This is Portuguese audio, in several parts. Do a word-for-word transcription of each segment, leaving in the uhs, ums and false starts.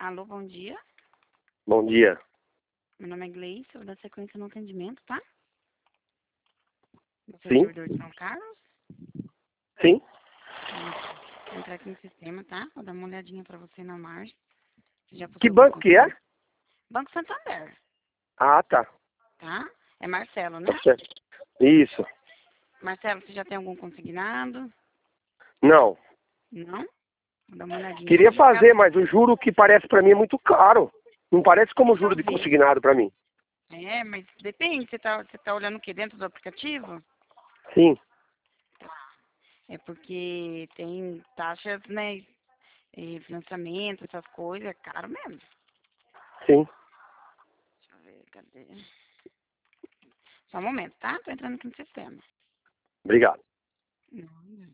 Alô, bom dia. Bom dia. Meu nome é Gleice, eu vou dar sequência no atendimento, tá? Você é o Sim. servidor de São Carlos? Sim? Vou entrar aqui no sistema, tá? Vou dar uma olhadinha pra você na margem. Você já Que possui algum banco que é? consignado? Banco Santander, Ah, tá. tá? É Marcelo, né? Tá certo. Isso. Marcelo, você já tem algum consignado? Não. Não? Vou dar uma olhadinha Queria aqui. fazer, Caso... mas o juro que parece pra mim é muito caro. Não parece como o Deixa juro eu de ver. consignado pra mim. É, mas depende. Você tá, você tá olhando o que dentro do aplicativo? Sim. É porque tem taxas, né? E financiamento, essas coisas, é caro mesmo. Sim. Deixa eu ver, cadê? Só um momento, tá? Tô entrando aqui no sistema. Obrigado. Não.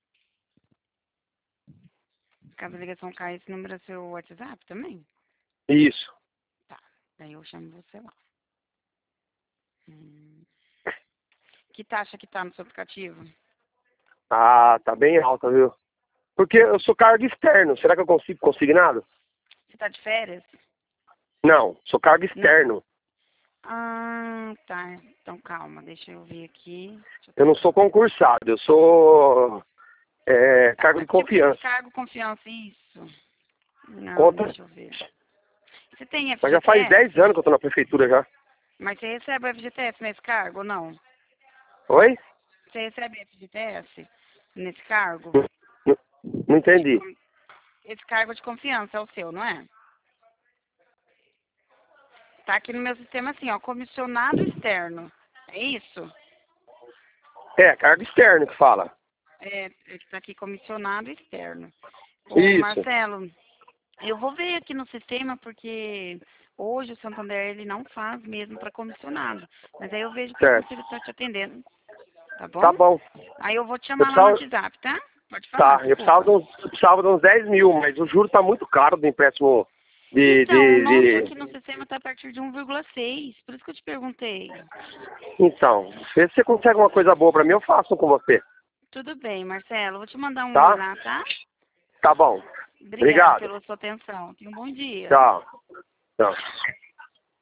Caso a ligação caia, esse número é seu WhatsApp também? Isso. Tá. Daí eu chamo você lá. Hum. Que taxa que tá no seu aplicativo? Ah, tá bem alta, viu? Porque eu sou cargo externo. Será que eu consigo consignado? Você tá de férias? Não, sou cargo Não. externo. Ah, tá. Então calma, deixa eu ver aqui. Deixa eu Eu não tentar. sou concursado, eu sou é, Tá, cargo é de tipo de confiança. cargo confiança, isso. Não, Conta. deixa eu ver. Você tem Mas já faz dez F G T S? anos que eu tô na prefeitura já. Mas você recebe o F G T S nesse cargo ou não? Oi? Você recebe F G T S nesse cargo? Não, não- não De entendi. com- Esse cargo de confiança é o seu, não é? Tá aqui no meu sistema assim, ó, comissionado externo. É isso? É, cargo externo que fala. É, é que tá aqui comissionado externo. Ô, Isso. Marcelo, eu vou ver aqui no sistema porque hoje o Santander ele não faz mesmo para comissionado. Mas aí eu vejo para ver Certo. se ele tá te atendendo, tá Tá bom? bom. Aí eu vou te Eu chamar lá no precisava, WhatsApp, tá? Pode falar, tá, eu precisava desculpa. de uns, eu precisava de uns dez mil, mas o juro tá muito caro do empréstimo de, Então, o de, nosso de... aqui no sistema está a partir de um vírgula seis, por isso que eu te perguntei. Então, se você consegue uma coisa boa pra mim, eu faço com você. Tudo bem, Marcelo, vou te mandar um oi Tá? lá, tá? Tá bom. Obrigada Obrigado. pela sua atenção. Tenha um bom dia. Tchau. Tchau.